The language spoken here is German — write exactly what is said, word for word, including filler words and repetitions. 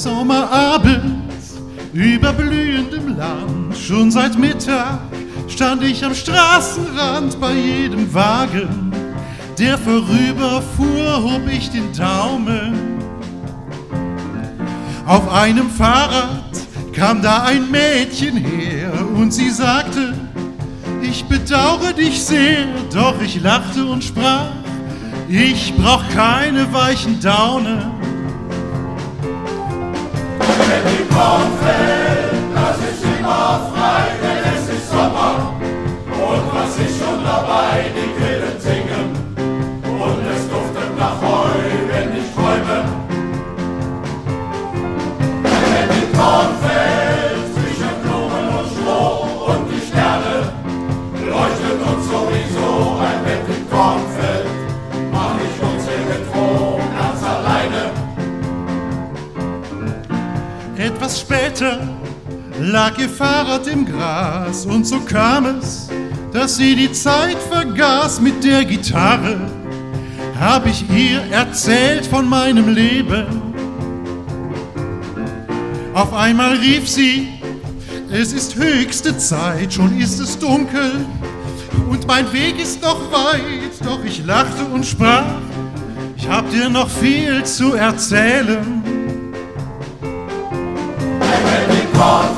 Sommerabend über blühendem Land, schon seit Mittag stand ich am Straßenrand. Bei jedem Wagen, der vorüberfuhr, hob ich den Daumen. Auf einem Fahrrad kam da ein Mädchen her und sie sagte: Ich bedauere dich sehr, doch ich lachte und sprach: Ich brauch keine weichen Daunen. Wenn die Korn fällt, das ist immer frei, denn es ist Sommer. Und was ist schon dabei, die Grillen singen und es duftet nach Heu, wenn ich träume. Wenn die Korn fällt, zwischen Blumen und Stroh und die Sterne leuchten uns sowieso, ein Bett im Kornfeld mach ich uns irgendwo ganz alleine. Etwas später lag ihr Fahrrad im Gras und so kam es, dass sie die Zeit vergaß. Mit der Gitarre hab ich ihr erzählt von meinem Leben. Auf einmal rief sie: Es ist höchste Zeit, schon ist es dunkel und mein Weg ist noch weit. Doch ich lachte und sprach: Ich hab dir noch viel zu erzählen. Wenn die Korn